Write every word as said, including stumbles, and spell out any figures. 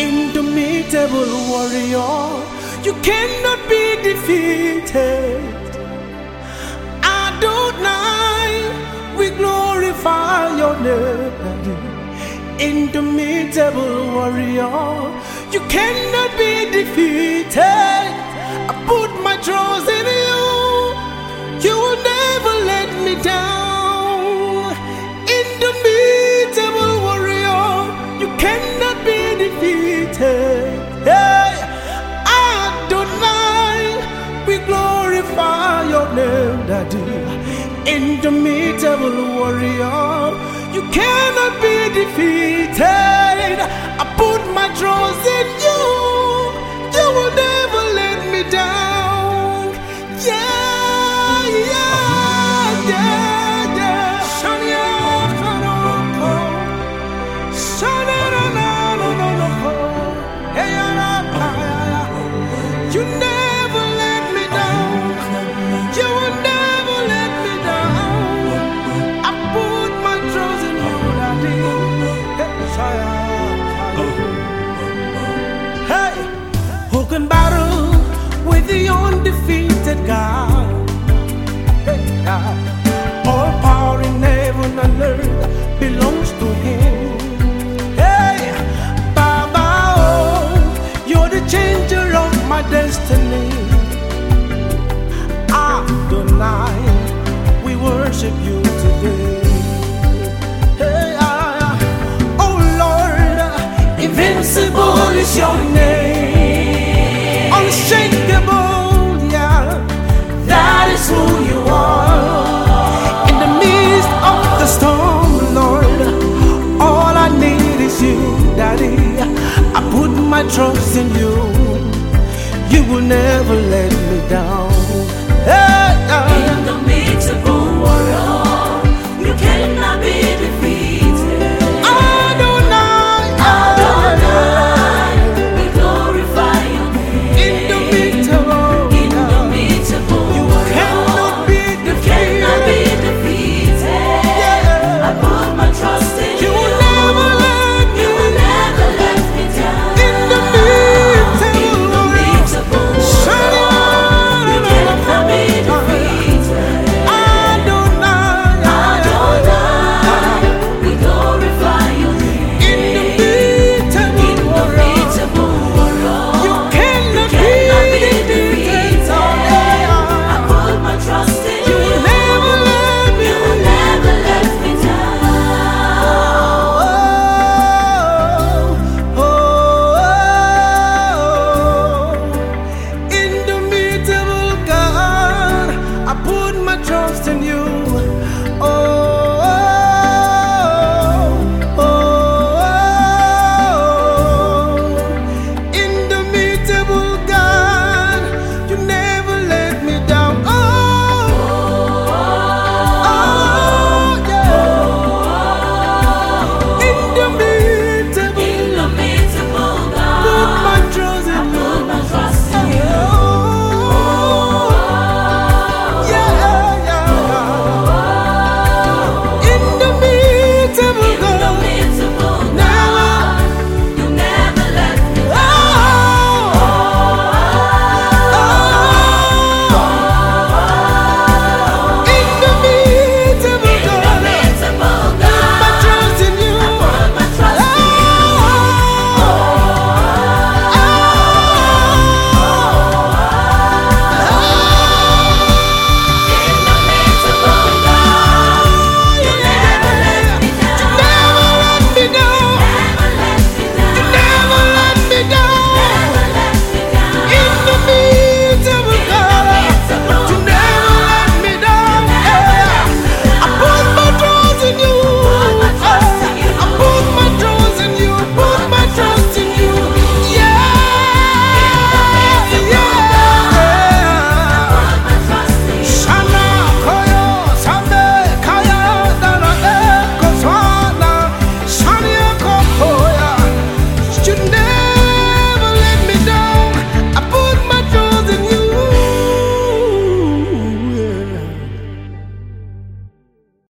indomitable warrior, you cannot be defeated. Adonai, we glorify your name. Indomitable warrior, you cannot be defeated. I put my trust in you, you will never let me down. Indomitable warrior, you cannot be defeated. Hey, Adonai, we glorify your name, Daddy. Indomitable warrior, you cannot be defeated. I put my trust in you, you will never let me down. Yeah, yeah, yeah, yeah. Shania Karoko, Shania na na na na. Hey, ya na ya. You never let me down. You will never let me down. I put my trust in you, Daddy. Hey, who can battle with the undefeated God? Hey, God. All power in heaven and earth belongs to Him. Hey, Baba, oh, you're the changer of my destiny. Adonai, we worship you today. Invincible is your name, unshakable, yeah, that is who you are. In the midst of the storm, Lord, all I need is you, Daddy. I put my trust in you, you will never let me down. Hey, uh,